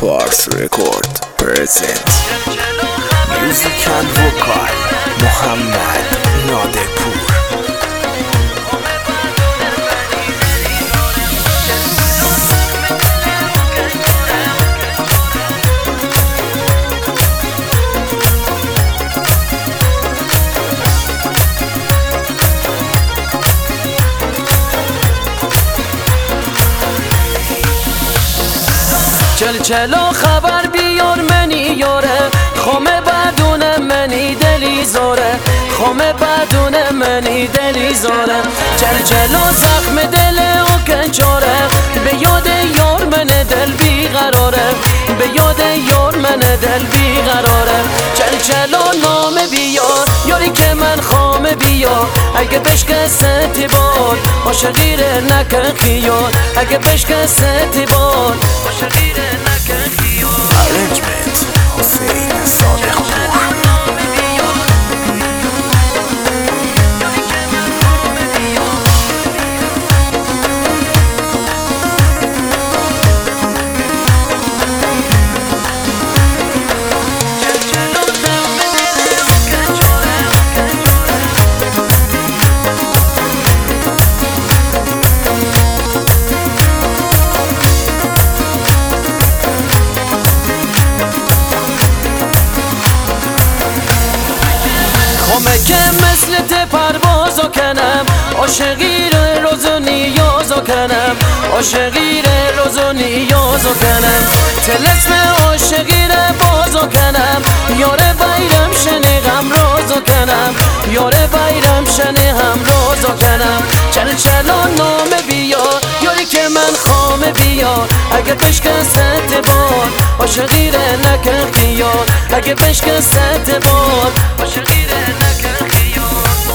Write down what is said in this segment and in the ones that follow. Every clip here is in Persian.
Pars Record presents Music and Vocal محمد نادرپور. چلو خبر بیار منی یاره، خمه بدون منی دلی زاره، خمه بدون منی دلی زاره. چلو زخم دل او کنچاره، به یاد یار من دل بیقراره، به یاد یار من دل بیقراره. چلو نام بیار یاری که من خامه بیار، اگه بشکست بار عاشقیره نکن خیال، اگه بشکست بار عاشقیره نکن خیال. Arrangement حسین صادق پور. خمه که مثل ته پروازو کنم، عاشقی روزو نیازو کنم، عاشقی روزو نیازو کنم. تلسم عاشقی بازو کنم، یار بیرم شنی غم روزو کنم، یار بیرم شنی هم روزو کنم. چلو نام بیار یاری که من خامه بیار، اگه بشکست بار عاشقی نکن خیال، اگه بشکست بار عاشقی نکن خیال.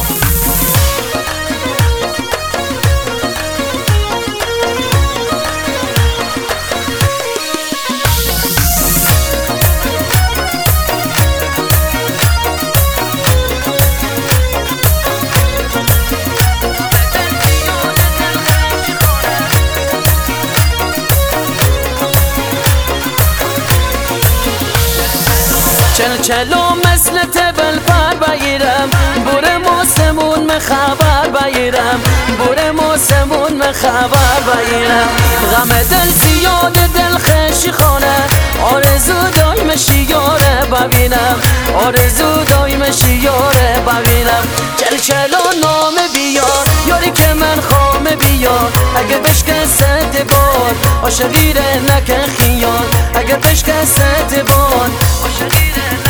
چلو مثل تبل پر بگیرم، بوره موسمون من خبر بگیرم، بوره موسمون من خبر بگیرم. غم دل زیاد دل خشی خانه، آرزو دایم شیاره ببینم، آرزو دایم شیاره ببینم. چلو نام بیار یاری که من خامه بیار، اگه بشکست بار عاشقی نکن خیال، اگه بشکست بار عاشقی